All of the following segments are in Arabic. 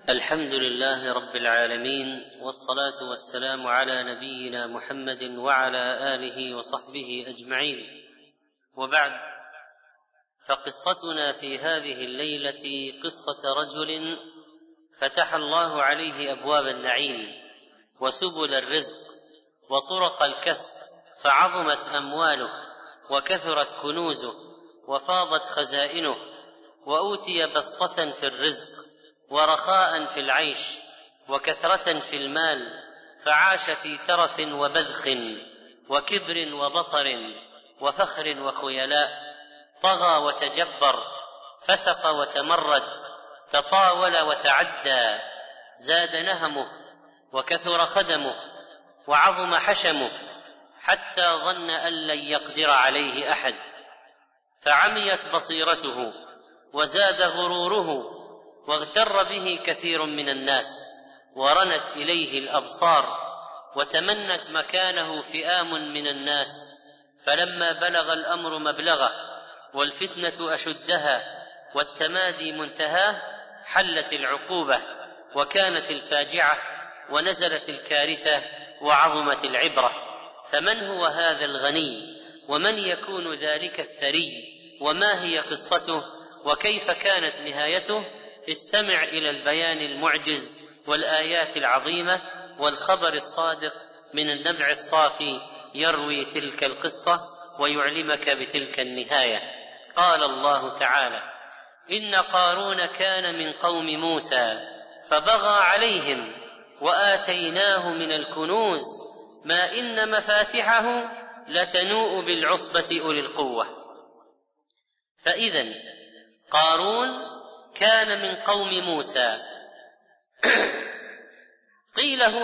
الحمد لله رب العالمين، والصلاة والسلام على نبينا محمد وعلى آله وصحبه أجمعين، وبعد، فقصتنا في هذه الليلة قصة رجل فتح الله عليه أبواب النعيم وسبل الرزق وطرق الكسب، فعظمت أمواله وكثرت كنوزه وفاضت خزائنه، وأوتي بسطة في الرزق ورخاء في العيش وكثرة في المال، فعاش في ترف وبذخ وكبر وبطر وفخر وخيلاء، طغى وتجبر، فسق وتمرد، تطاول وتعدى، زاد نهمه وكثر خدمه وعظم حشمه، حتى ظن أن لن يقدر عليه أحد، فعميت بصيرته وزاد غروره، واغتر به كثير من الناس، ورنت إليه الأبصار، وتمنت مكانه فئام من الناس، فلما بلغ الأمر مبلغه والفتنة أشدها والتمادي منتهاه، حلت العقوبة وكانت الفاجعة ونزلت الكارثة وعظمت العبرة. فمن هو هذا الغني؟ ومن يكون ذلك الثري؟ وما هي قصته؟ وكيف كانت نهايته؟ استمع إلى البيان المعجز والآيات العظيمة والخبر الصادق من النبع الصافي يروي تلك القصة ويعلمك بتلك النهاية. قال الله تعالى: إن قارون كان من قوم موسى فبغى عليهم وآتيناه من الكنوز ما إن مفاتحه لتنوء بالعصبة أولي القوة. فإذن قارون كان من قوم موسى، قيل هو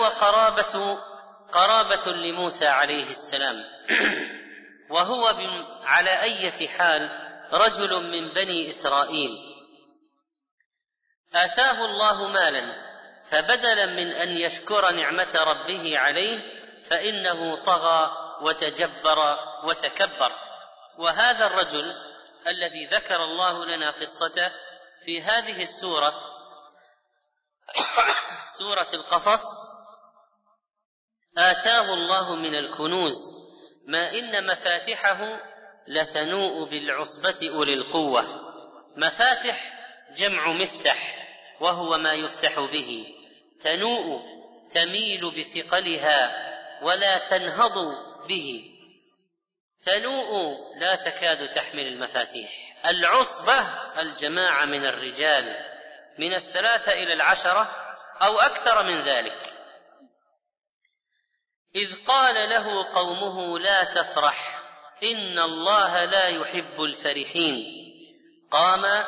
قرابة لموسى عليه السلام، وهو على أي حال رجل من بني إسرائيل. آتاه الله مالا، فبدلا من أن يشكر نعمة ربه عليه فإنه طغى وتجبر وتكبر. وهذا الرجل الذي ذكر الله لنا قصته في هذه السورة، سورة القصص، آتاه الله من الكنوز ما إن مفاتحه لتنوء بالعصبة أولي القوة. مفاتح جمع مفتح، وهو ما يفتح به. تنوء تميل بثقلها ولا تنهض به. تنوء لا تكاد تحمل المفاتيح. العصبة الجماعة من الرجال، من 3 إلى 10 أو أكثر من ذلك. إذ قال له قومه: لا تفرح، إن الله لا يحب الفرحين. قام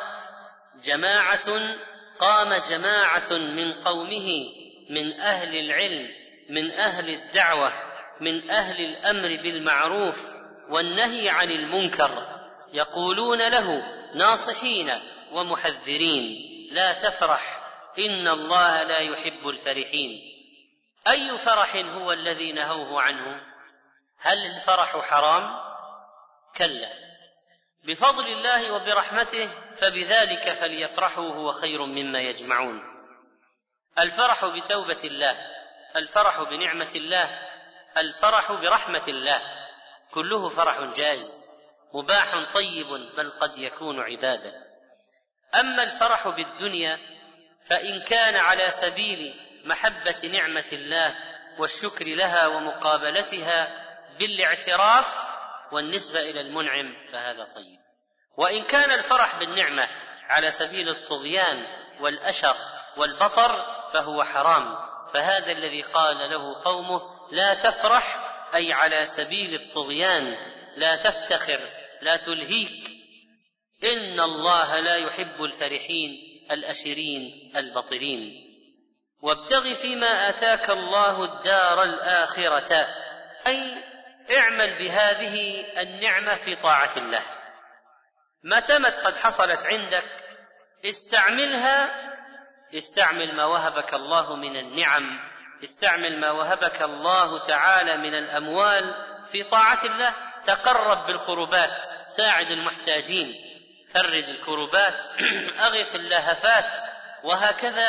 جماعة من قومه، من أهل العلم، من أهل الدعوة، من أهل الأمر بالمعروف والنهي عن المنكر، يقولون له ناصحين ومحذرين: لا تفرح، إن الله لا يحب الفرحين. أي فرح هو الذي نهوه عنه؟ هل الفرح حرام؟ كلا، بفضل الله وبرحمته فبذلك فليفرحوا هو خير مما يجمعون. الفرح بتوبة الله، الفرح بنعمة الله، الفرح برحمة الله، كله فرح جائز مباح طيب، بل قد يكون عبادة. أما الفرح بالدنيا فإن كان على سبيل محبة نعمة الله والشكر لها ومقابلتها بالاعتراف والنسبة إلى المنعم فهذا طيب. وإن كان الفرح بالنعمة على سبيل الطغيان والأشر والبطر فهو حرام. فهذا الذي قال له قومه: لا تفرح، أي على سبيل الطغيان، لا تفتخر، لا تلهيك. إن الله لا يحب الفرحين الأشرين البطرين. وابتغ فيما آتاك الله الدار الآخرة، أي اعمل بهذه النعمة في طاعة الله. ما تمت قد حصلت عندك استعملها، استعمل ما وهبك الله من النعم، استعمل ما وهبك الله تعالى من الأموال في طاعة الله. تقرب بالقربات، ساعد المحتاجين، فرج الكربات، أغث اللهفات، وهكذا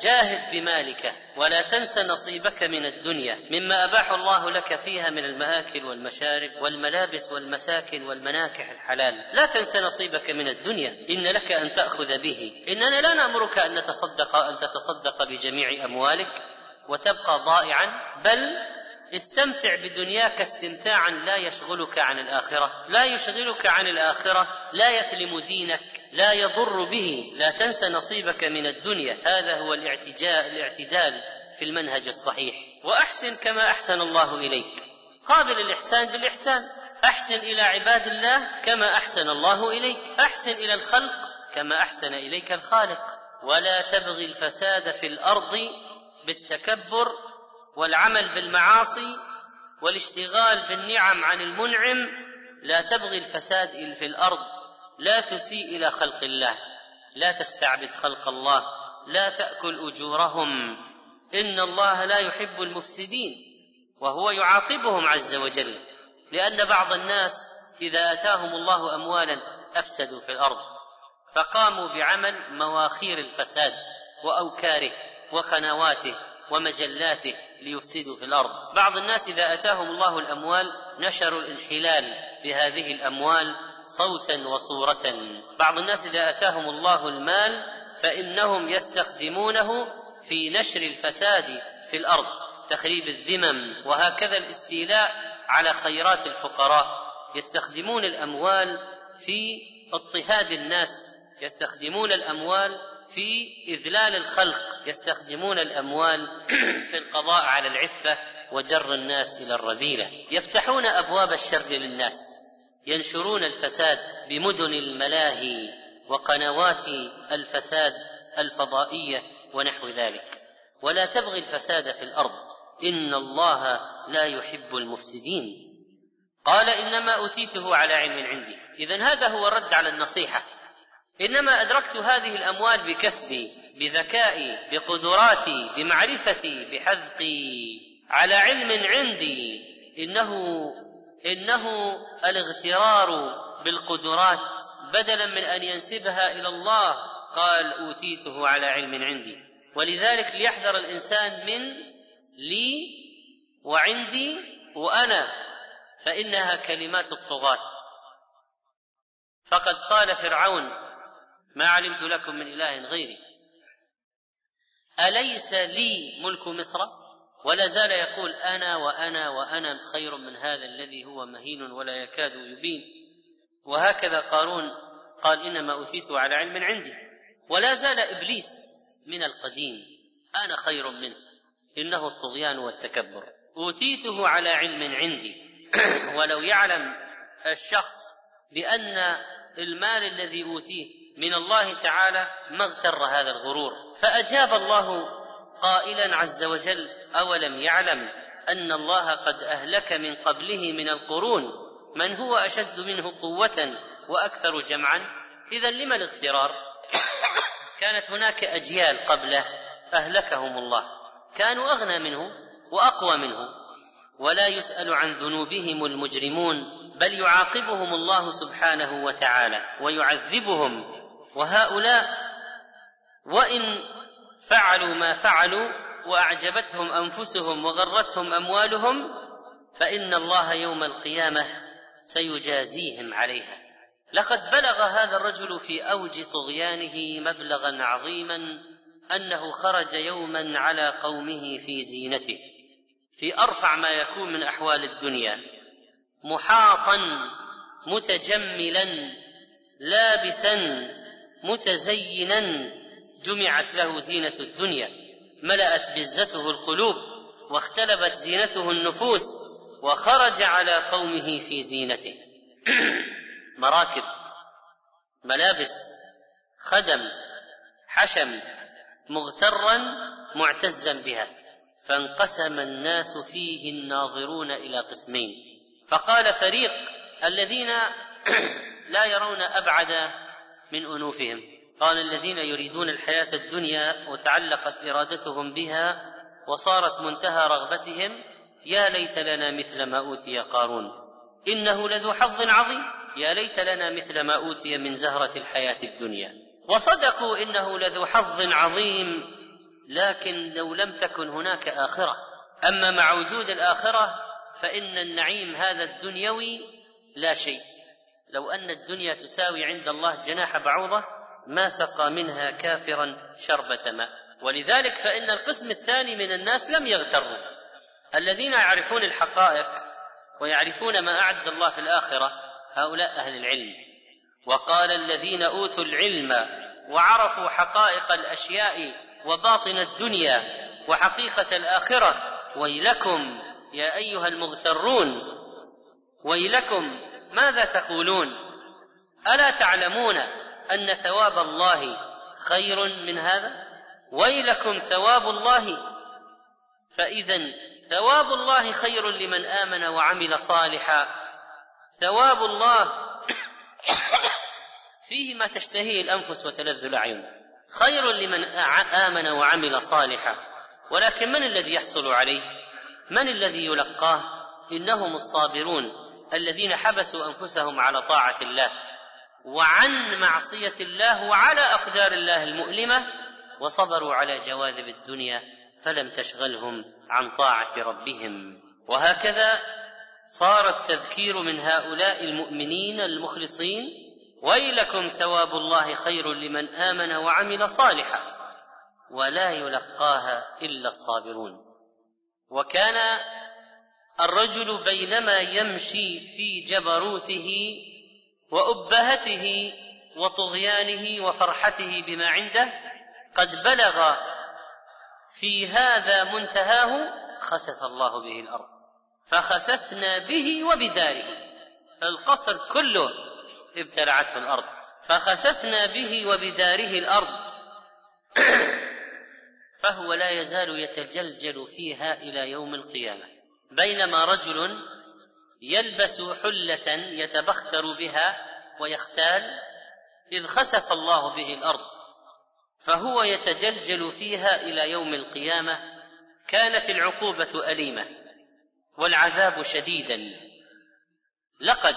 جاهد بمالك ولا تنس نصيبك من الدنيا مما أباح الله لك فيها من المآكل والمشارب والملابس والمساكن والمناكح الحلال. لا تنس نصيبك من الدنيا، إن لك أن تأخذ به. إننا لا نأمرك أن تتصدق بجميع أموالك وتبقى ضائعا، بل استمتع بدنياك استمتاعا لا يشغلك عن الآخرة، لا يشغلك عن الآخرة، لا يثلم دينك، لا يضر به. لا تنس نصيبك من الدنيا، هذا هو الاعتدال في المنهج الصحيح. وأحسن كما أحسن الله إليك، قابل الإحسان بالإحسان. أحسن إلى عباد الله كما أحسن الله إليك، أحسن إلى الخلق كما أحسن إليك الخالق. ولا تبغي الفساد في الأرض بالتكبر والعمل بالمعاصي والاشتغال بالنعم عن المنعم. لا تبغي الفساد في الأرض، لا تسيء إلى خلق الله، لا تستعبد خلق الله، لا تأكل أجورهم، إن الله لا يحب المفسدين. وهو يعاقبهم عز وجل، لأن بعض الناس إذا أتاهم الله أموالا أفسدوا في الأرض، فقاموا بعمل مواخير الفساد وأوكاره وقنواته ومجلاته ليفسدوا في الأرض. بعض الناس إذا أتاهم الله الأموال نشروا الانحلال بهذه الأموال صوتا وصورة. بعض الناس إذا أتاهم الله المال فإنهم يستخدمونه في نشر الفساد في الأرض، تخريب الذمم، وهكذا الاستيلاء على خيرات الفقراء. يستخدمون الأموال في اضطهاد الناس، يستخدمون الأموال في إذلال الخلق، يستخدمون الأموال في القضاء على العفة وجر الناس إلى الرذيلة. يفتحون أبواب الشر للناس، ينشرون الفساد بمدن الملاهي وقنوات الفساد الفضائية ونحو ذلك. ولا تبغي الفساد في الأرض، إن الله لا يحب المفسدين. قال إنما أوتيته على علم عندي. إذن هذا هو الرد على النصيحة. إنما أدركت هذه الأموال بكسبي، بذكائي، بقدراتي، بمعرفتي، بحذقي، على علم عندي. إنه الاغترار بالقدرات بدلا من أن ينسبها إلى الله. قال أوتيته على علم عندي. ولذلك ليحذر الإنسان من لي وعندي وأنا، فإنها كلمات الطغاة. فقد قال فرعون ما علمت لكم من إله غيري، أليس لي ملك مصر؟ ولا زال يقول أنا وأنا وأنا خير من هذا الذي هو مهين ولا يكاد يبين. وهكذا قارون قال إنما أوتيته على علم عندي. ولا زال إبليس من القديم أنا خير منه، إنه الطغيان والتكبر. أوتيته على علم عندي. ولو يعلم الشخص بأن المال الذي أوتيه من الله تعالى ما اغتر هذا الغرور. فأجاب الله قائلا عز وجل أولم يعلم أن الله قد أهلك من قبله من القرون من هو أشد منه قوة وأكثر جمعا. إذن لما الاغترار؟ كانت هناك أجيال قبله أهلكهم الله، كانوا أغنى منه وأقوى منه. ولا يسأل عن ذنوبهم المجرمون، بل يعاقبهم الله سبحانه وتعالى ويعذبهم. وهؤلاء وإن فعلوا ما فعلوا وأعجبتهم أنفسهم وغرتهم أموالهم فإن الله يوم القيامة سيجازيهم عليها. لقد بلغ هذا الرجل في أوج طغيانه مبلغا عظيما أنه خرج يوما على قومه في زينته، في أرفع ما يكون من أحوال الدنيا، محاطا متجملا لابسا متزينا، جمعت له زينة الدنيا، ملأت بزته القلوب واختلبت زينته النفوس، وخرج على قومه في زينته. مراكب، ملابس، خدم، حشم، مغترا معتزا بها. فانقسم الناس فيه الناظرون إلى قسمين، فقال فريق الذين لا يرون أبعد من أنوفهم، قال الذين يريدون الحياة الدنيا وتعلقت إرادتهم بها وصارت منتهى رغبتهم يا ليت لنا مثل ما أوتي قارون إنه لذو حظ عظيم، يا ليت لنا مثل ما أوتي من زهرة الحياة الدنيا. وصدقوا إنه لذو حظ عظيم لكن لو لم تكن هناك آخرة. أما مع وجود الآخرة فإن النعيم هذا الدنيوي لا شيء. لو أن الدنيا تساوي عند الله جناح بعوضة ما سقى منها كافرا شربة ماء. ولذلك فإن القسم الثاني من الناس لم يغتروا، الذين يعرفون الحقائق ويعرفون ما أعد الله في الآخرة، هؤلاء أهل العلم. وقال الذين أوتوا العلم وعرفوا حقائق الأشياء وباطن الدنيا وحقيقة الآخرة ويلكم يا أيها المغترون، ويلكم ماذا تقولون؟ ألا تعلمون أن ثواب الله خير من هذا؟ ويلكم ثواب الله. فإذن ثواب الله خير لمن آمن وعمل صالحا. ثواب الله فيه ما تشتهيه الأنفس وتلذ الأعين، خير لمن آمن وعمل صالحا. ولكن من الذي يحصل عليه؟ من الذي يلقاه؟ إنهم الصابرون الذين حبسوا أنفسهم على طاعة الله وعن معصية الله وعلى أقدار الله المؤلمة، وصبروا على جواذب الدنيا فلم تشغلهم عن طاعة ربهم. وهكذا صار التذكير من هؤلاء المؤمنين المخلصين: ويلكم ثواب الله خير لمن آمن وعمل صالحا ولا يلقاها إلا الصابرون. وكان الرجل بينما يمشي في جبروته وأبهته وطغيانه وفرحته بما عنده قد بلغ في هذا منتهاه خسف الله به الأرض فخسفنا به وبداره. القصر كله ابتلعته الأرض فخسفنا به وبداره الأرض فهو لا يزال يتجلجل فيها إلى يوم القيامة. بينما رجل يلبس حلة يتبختر بها ويختال إذ خسف الله به الأرض فهو يتجلجل فيها إلى يوم القيامة. كانت العقوبة أليمة والعذاب شديدا. لقد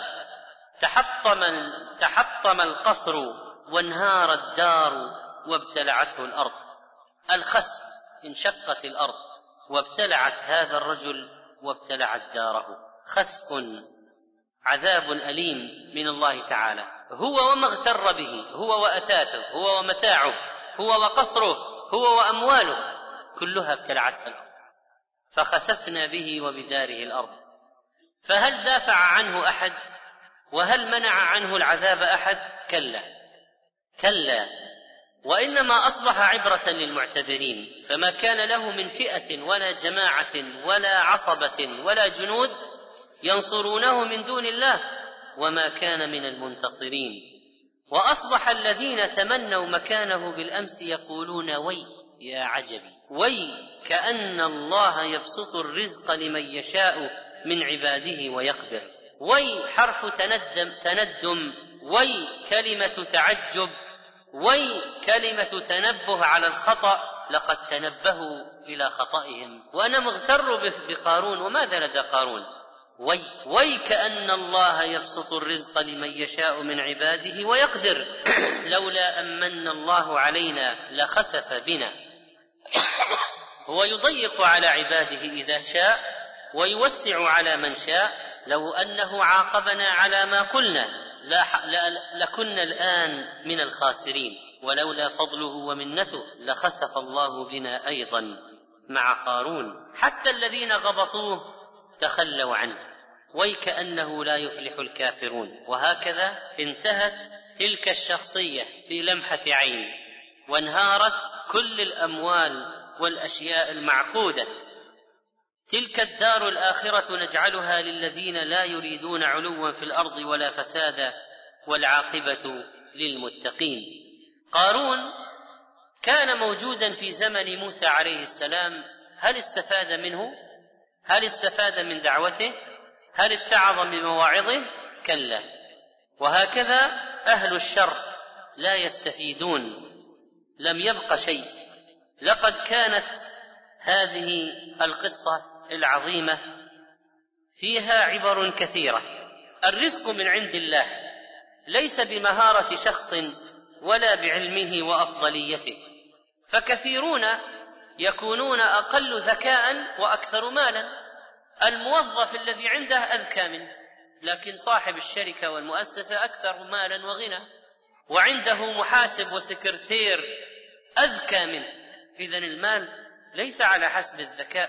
تحطم القصر وانهار الدار وابتلعته الأرض. الخسف انشقت الأرض وابتلعت هذا الرجل وابتلعت داره. خسف عذاب أليم من الله تعالى. هو وما اغتر به، هو وأثاثه، هو ومتاعه، هو وقصره، هو وأمواله، كلها ابتلعتها الأرض فخسفنا به وبداره الأرض. فهل دافع عنه أحد؟ وهل منع عنه العذاب أحد؟ كلا، وإنما أصبح عبرة للمعتبرين. فما كان له من فئة ولا جماعة ولا عصبة ولا جنود ينصرونه من دون الله وما كان من المنتصرين. وأصبح الذين تمنوا مكانه بالأمس يقولون وي يا عجبي، وي كأن الله يبسط الرزق لمن يشاء من عباده ويقدر. وي حرف تندم، وي كلمة تعجب، وي كلمة تنبه على الخطأ. لقد تنبهوا إلى خطئهم. وأنا مغتر بقارون، وماذا لدى قارون؟ وي كأن الله يبسط الرزق لمن يشاء من عباده ويقدر لولا أن من الله علينا لخسف بنا. هو يضيق على عباده إذا شاء ويوسع على من شاء. لو أنه عاقبنا على ما قلنا لكنا الآن من الخاسرين، ولولا فضله ومنته لخسف الله بنا أيضا مع قارون. حتى الذين غبطوه تخلوا عنه، ويكأنه لا يفلح الكافرون. وهكذا انتهت تلك الشخصية في لمحة عين، وانهارت كل الأموال والأشياء المعقودة. تلك الدار الآخرة نجعلها للذين لا يريدون علوا في الأرض ولا فسادا والعاقبة للمتقين. قارون كان موجودا في زمن موسى عليه السلام. هل استفاد منه؟ هل استفاد من دعوته؟ هل اتعظ بمواعظه؟ كلا. وهكذا أهل الشر لا يستفيدون، لم يبق شيء. لقد كانت هذه القصة العظيمة فيها عبر كثيرة. الرزق من عند الله ليس بمهارة شخص ولا بعلمه وأفضليته. فكثيرون يكونون أقل ذكاء وأكثر مالا. الموظف الذي عنده أذكى منه، لكن صاحب الشركة والمؤسسة أكثر مالا وغنى، وعنده محاسب وسكرتير أذكى منه. إذن المال ليس على حسب الذكاء.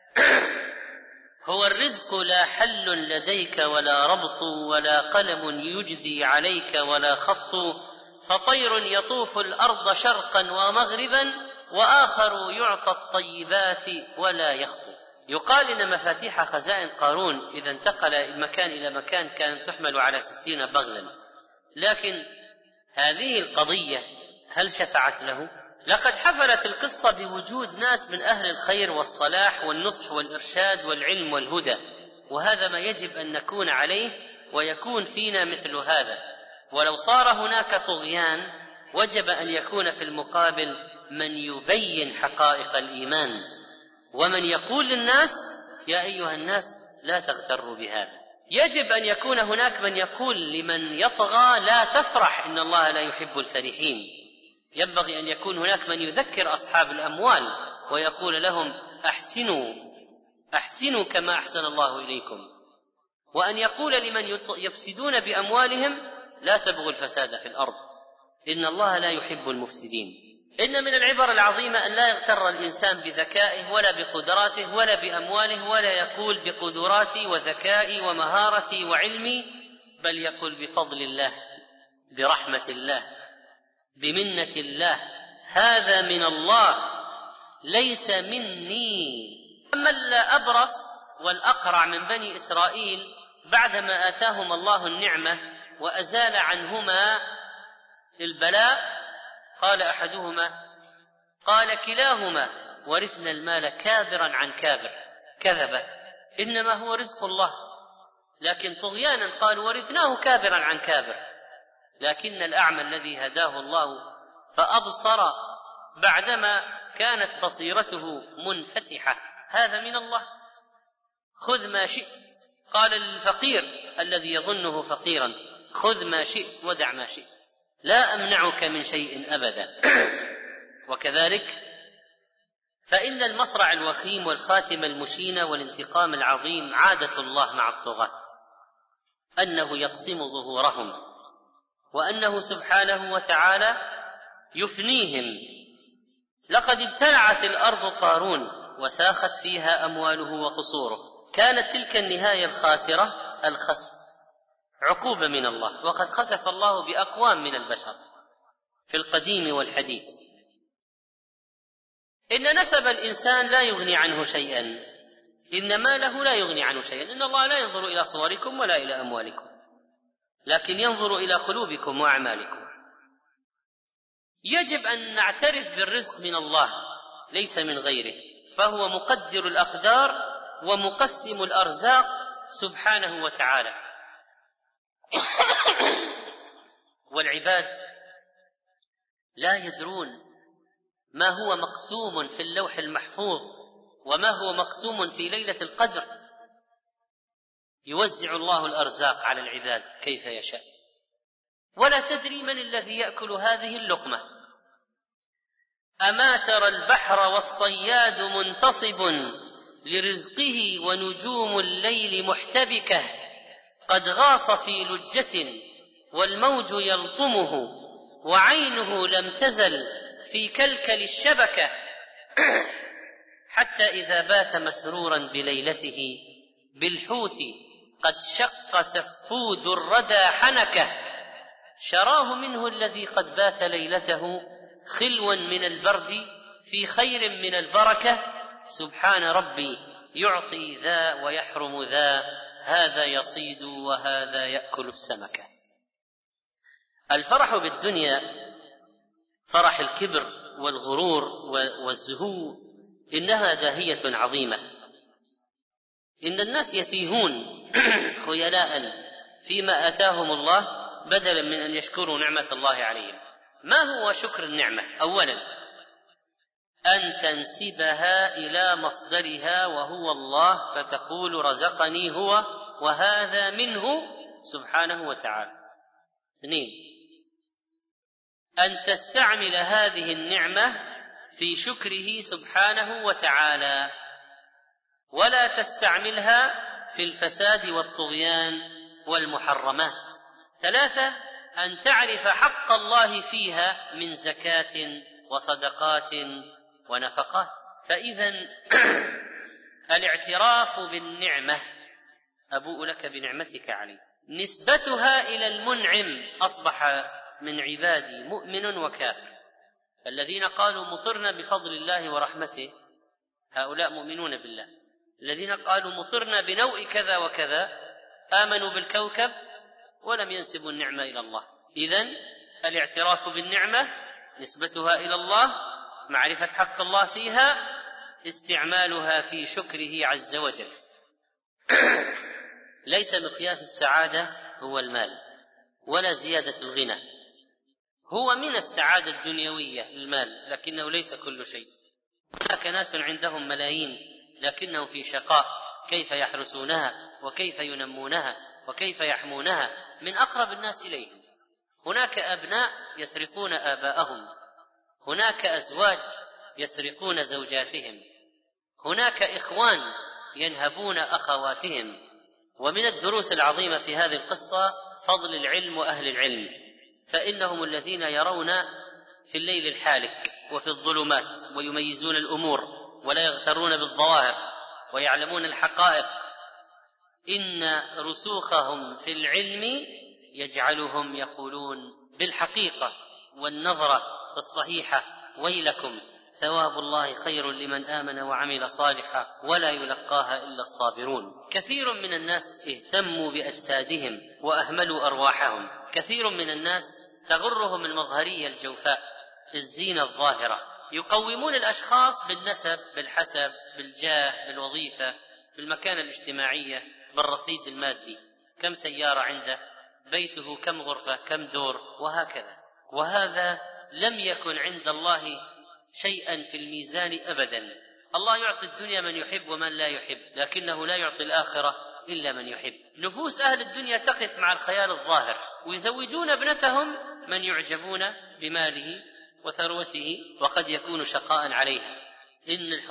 هو الرزق لا حل لديك ولا ربط، ولا قلم يجدي عليك ولا خط، فطير يطوف الأرض شرقا ومغربا، وآخر يعطى الطيبات ولا يخطو. يقال إن مفاتيح خزائن قارون إذا انتقل مكان إلى مكان كانت تحمل على 60 بغلا، لكن هذه القضية هل شفعت له؟ لقد حفلت القصة بوجود ناس من أهل الخير والصلاح والنصح والإرشاد والعلم والهدى، وهذا ما يجب أن نكون عليه ويكون فينا مثل هذا. ولو صار هناك طغيان وجب أن يكون في المقابل من يبين حقائق الإيمان، ومن يقول للناس يا أيها الناس لا تغتروا بهذا. يجب أن يكون هناك من يقول لمن يطغى لا تفرح، إن الله لا يحب الفرحين. ينبغي أن يكون هناك من يذكر أصحاب الأموال ويقول لهم أحسنوا كما أحسن الله إليكم، وأن يقول لمن يفسدون بأموالهم لا تبغوا الفساد في الأرض، إن الله لا يحب المفسدين. إن من العبر العظيمة أن لا يغتر الإنسان بذكائه ولا بقدراته ولا بأمواله، ولا يقول بقدراتي وذكائي ومهارتي وعلمي، بل يقول بفضل الله، برحمة الله، بمنة الله، هذا من الله ليس مني. أما الأبرص والأقرع من بني إسرائيل بعدما آتاهم الله النعمة وأزال عنهما البلاء، قال أحدهما قال كلاهما ورثنا المال كابرا عن كابر، كذب، إنما هو رزق الله، لكن طغيانا قالوا ورثناه كابرا عن كابر. لكن الأعمى الذي هداه الله فأبصر بعدما كانت بصيرته منفتحة، هذا من الله، خذ ما شئت. قال للفقير الذي يظنه فقيرا خذ ما شئت ودع ما شئت، لا أمنعك من شيء أبدا. وكذلك فإن المصرع الوخيم والخاتم المشين والانتقام العظيم عادة الله مع الطغاة، أنه يقسم ظهورهم، وأنه سبحانه وتعالى يفنيهم. لقد ابتلعت الأرض قارون وساخت فيها أمواله وقصوره، كانت تلك النهاية الخاسرة الخسف، عقوبة من الله، وقد خسف الله بأقوام من البشر في القديم والحديث. إن نسب الإنسان لا يغني عنه شيئا، إن ماله لا يغني عنه شيئا. إن الله لا ينظر إلى صوركم ولا إلى أموالكم، لكن ينظر إلى قلوبكم وأعمالكم. يجب أن نعترف بالرزق من الله ليس من غيره، فهو مقدر الأقدار ومقسم الأرزاق سبحانه وتعالى. والعباد لا يدرون ما هو مقسوم في اللوح المحفوظ وما هو مقسوم في ليلة القدر. يوزع الله الأرزاق على العباد كيف يشاء، ولا تدري من الذي يأكل هذه اللقمة. أما ترى البحر والصياد منتصب لرزقه ونجوم الليل محتبكة، قد غاص في لجة والموج يلطمه، وعينه لم تزل في كلكل الشبكة، حتى إذا بات مسرورا بليلته بالحوت قد شق سفود الردى حنكه، شراه منه الذي قد بات ليلته خلوا من البرد في خير من البركة. سبحان ربي يعطي ذا ويحرم ذا، هذا يصيد وهذا يأكل السمكة. الفرح بالدنيا فرح الكبر والغرور والزهو إنها داهية عظيمة. إن الناس يتيهون خيلاء فيما آتاهم الله بدلا من أن يشكروا نعمة الله عليهم. ما هو شكر النعمة؟ أولا أن تنسبها إلى مصدرها وهو الله، فتقول رزقني هو وهذا منه سبحانه وتعالى. اثنين أن تستعمل هذه النعمة في شكره سبحانه وتعالى، ولا تستعملها في الفساد والطغيان والمحرمات. 3 أن تعرف حق الله فيها من زكاة وصدقات ونفقات. فإذا الاعتراف بالنعمة، أبوء لك بنعمتك علي، نسبتها إلى المنعم أصبح من عبادي مؤمن وكافر. الذين قالوا مطرنا بفضل الله ورحمته هؤلاء مؤمنون بالله. الذين قالوا مطرنا بنوء كذا وكذا آمنوا بالكوكب ولم ينسبوا النعمة إلى الله. إذن الاعتراف بالنعمة نسبتها إلى الله، معرفة حق الله فيها، استعمالها في شكره عز وجل. ليس مقياس السعادة هو المال ولا زيادة الغنى، هو من السعادة الدنيوية المال، لكنه ليس كل شيء. هناك ناس عندهم ملايين لكنهم في شقاء، كيف يحرسونها وكيف ينمونها وكيف يحمونها من أقرب الناس إليهم. هناك أبناء يسرقون آباءهم، هناك أزواج يسرقون زوجاتهم، هناك إخوان ينهبون أخواتهم. ومن الدروس العظيمة في هذه القصة فضل العلم وأهل العلم، فإنهم الذين يرون في الليل الحالك وفي الظلمات ويميزون الأمور ولا يغترون بالظواهر ويعلمون الحقائق. إن رسوخهم في العلم يجعلهم يقولون بالحقيقة والنظرة الصحيحة: ويلكم ثواب الله خير لمن آمن وعمل صالحا ولا يلقاها إلا الصابرون. كثير من الناس اهتموا بأجسادهم وأهملوا أرواحهم. كثير من الناس تغرهم المظهرية الجوفاء، الزينة الظاهرة. يقومون الأشخاص بالنسب، بالحسب، بالجاه، بالوظيفة، بالمكانة الاجتماعية، بالرصيد المادي، كم سيارة عنده، بيته كم غرفة، كم دور، وهكذا. وهذا لم يكن عند الله شيئا في الميزان أبدا. الله يعطي الدنيا من يحب ومن لا يحب، لكنه لا يعطي الآخرة إلا من يحب. نفوس أهل الدنيا تقف مع الخيال الظاهر، ويزوجون ابنتهم من يعجبون بماله وثروته، وقد يكون شقاء عليها. إن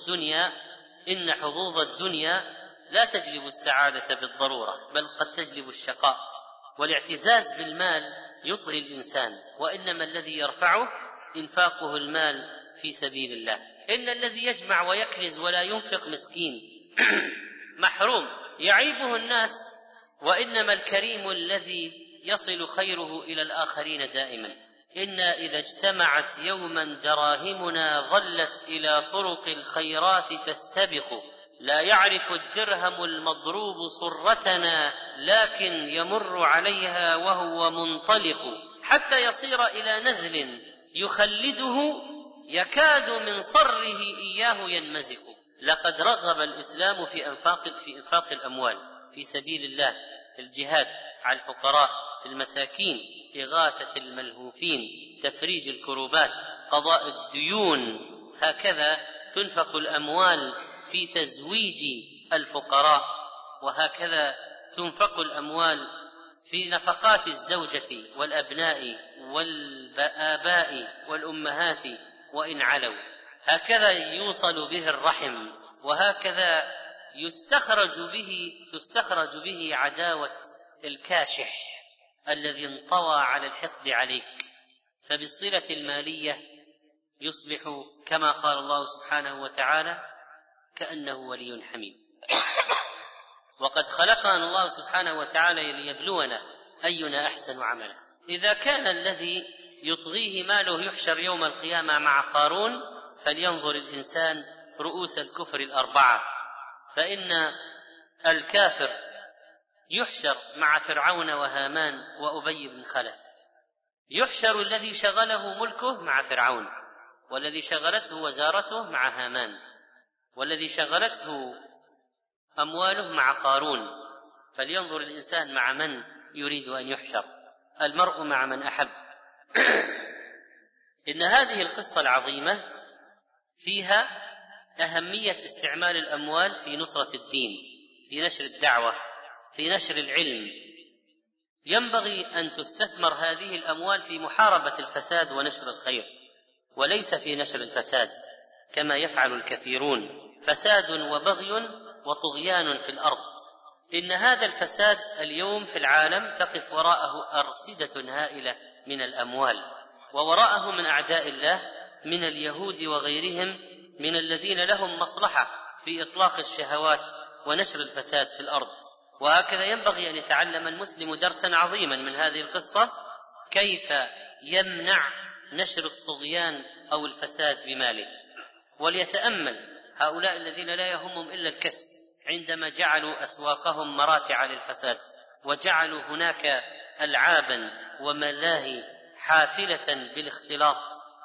حظوظ الدنيا لا تجلب السعادة بالضرورة، بل قد تجلب الشقاء. والاعتزاز بالمال يطغي الإنسان، وإنما الذي يرفعه إنفاقه المال في سبيل الله. إن الذي يجمع ويكنز ولا ينفق مسكين محروم يعيبه الناس، وإنما الكريم الذي يصل خيره إلى الآخرين دائما. إنا إذا اجتمعت يوما دراهمنا ظلت إلى طرق الخيرات تستبق، لا يعرف الدرهم المضروب صرتنا لكن يمر عليها وهو منطلق، حتى يصير إلى نذل يخلده يكاد من صره إياه ينمزق. لقد رغب الإسلام في إنفاق الأموال في سبيل الله، الجهاد على الفقراء، المساكين، إغاثة الملهوفين، تفريج الكروبات، قضاء الديون. هكذا تنفق الأموال في تزويج الفقراء، وهكذا تنفق الأموال في نفقات الزوجة والأبناء والآباء والأمهات وإن علوا. هكذا يوصل به الرحم، وهكذا تستخرج به عداوة الكاشح الذي انطوى على الحقد عليك. فبالصلة المالية يصبح كما قال الله سبحانه وتعالى كأنه ولي حميم. وقد خلقنا الله سبحانه وتعالى ليبلونا أينا أحسن عملا. إذا كان الذي يطغيه ماله يحشر يوم القيامة مع قارون، فلينظر الإنسان رؤوس الكفر الأربعة، فإن الكافر يحشر مع فرعون وهامان وأبي بن خلف. يحشر الذي شغله ملكه مع فرعون، والذي شغلته وزارته مع هامان، والذي شغلته أمواله مع قارون. فلينظر الإنسان مع من يريد أن يحشر. المرء مع من أحب. إن هذه القصة العظيمة فيها أهمية استعمال الأموال في نصرة الدين، في نشر الدعوة، في نشر العلم. ينبغي أن تستثمر هذه الأموال في محاربة الفساد ونشر الخير، وليس في نشر الفساد كما يفعل الكثيرون، فساد وبغي وطغيان في الأرض. إن هذا الفساد اليوم في العالم تقف وراءه أرصدة هائلة من الأموال، ووراءه من أعداء الله من اليهود وغيرهم من الذين لهم مصلحة في إطلاق الشهوات ونشر الفساد في الأرض. وهكذا ينبغي أن يتعلم المسلم درسا عظيما من هذه القصة، كيف يمنع نشر الطغيان أو الفساد بماله. وليتأمل هؤلاء الذين لا يهمهم إلا الكسب عندما جعلوا أسواقهم مراتع للفساد، وجعلوا هناك ألعابا وملاهي حافلة بالاختلاط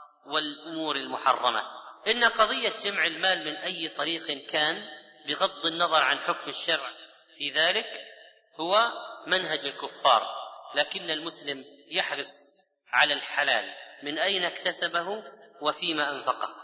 والأمور المحرمة. إن قضية جمع المال من أي طريق كان بغض النظر عن حكم الشرع في ذلك هو منهج الكفار، لكن المسلم يحرص على الحلال من أين اكتسبه وفيما أنفقه.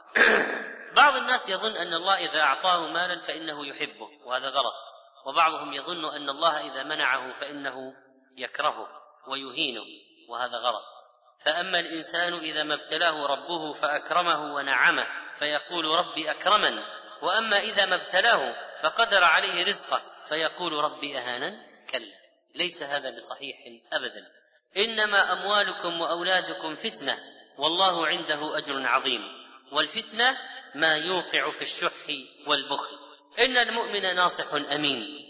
بعض الناس يظن أن الله إذا أعطاه مالا فإنه يحبه، وهذا غلط. وبعضهم يظن أن الله إذا منعه فإنه يكرهه ويهينه، وهذا غلط. فأما الإنسان إذا ما ابتلاه ربه فأكرمه ونعمه فيقول ربي أكرمن، وأما إذا ما ابتلاه فقدر عليه رزقه فيقول ربي أهانن، كلا، ليس هذا بصحيح أبدا. إنما أموالكم وأولادكم فتنة والله عنده أجر عظيم، والفتنة ما يوقع في الشح والبخل. إن المؤمن ناصح أمين.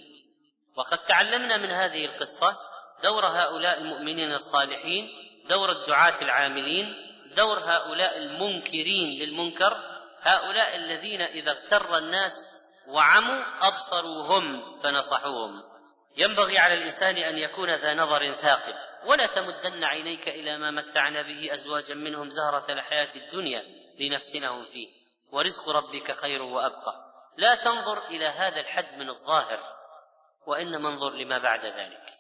وقد تعلمنا من هذه القصة دور هؤلاء المؤمنين الصالحين، دور الدعاة العاملين، دور هؤلاء المنكرين للمنكر، هؤلاء الذين إذا اغتر الناس وعموا أبصروهم فنصحوهم. ينبغي على الإنسان أن يكون ذا نظر ثاقب، ولا تمدن عينيك إلى ما متعنا به أزواجا منهم زهرة الحياة الدنيا لنفتنهم فيه ورزق ربك خير وأبقى. لا تنظر إلى هذا الحد من الظاهر، وإنما انظر لما بعد ذلك.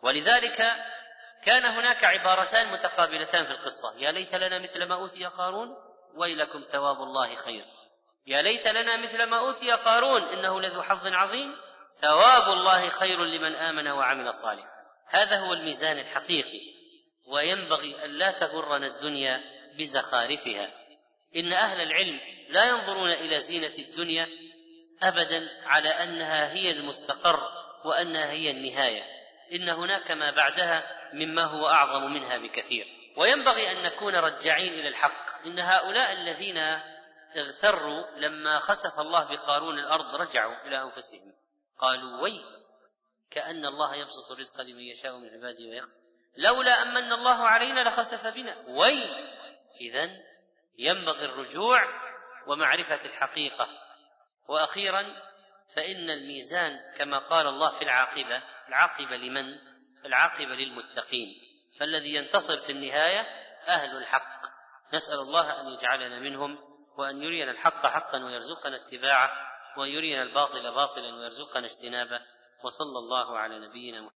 ولذلك كان هناك عبارتان متقابلتان في القصة: يا ليت لنا مثل ما أوتي قارون ويلكم ثواب الله خير. يا ليت لنا مثل ما أوتي قارون إنه لذو حظ عظيم، ثواب الله خير لمن آمن وعمل صالحا. هذا هو الميزان الحقيقي، وينبغي أن لا تغرنا الدنيا بزخارفها. إن أهل العلم لا ينظرون إلى زينة الدنيا أبدا على أنها هي المستقر وأنها هي النهاية، إن هناك ما بعدها مما هو أعظم منها بكثير. وينبغي أن نكون رجعين إلى الحق. إن هؤلاء الذين اغتروا لما خسف الله بقارون الأرض رجعوا إلى أنفسهم قالوا وي كأن الله يبسط الرزق لمن يشاء من عباده ويقدر لولا أمن الله علينا لخسف بنا وي. إذن ينبغي الرجوع ومعرفة الحقيقة. وأخيرا فإن الميزان كما قال الله في العاقبة لمن؟ العاقبة للمتقين، فالذي ينتصر في النهاية أهل الحق. نسأل الله أن يجعلنا منهم، وأن يرينا الحق حقا ويرزقنا اتباعه، ويرينا الباطل باطلا ويرزقنا اجتنابه. وصلى الله على نبينا محمد.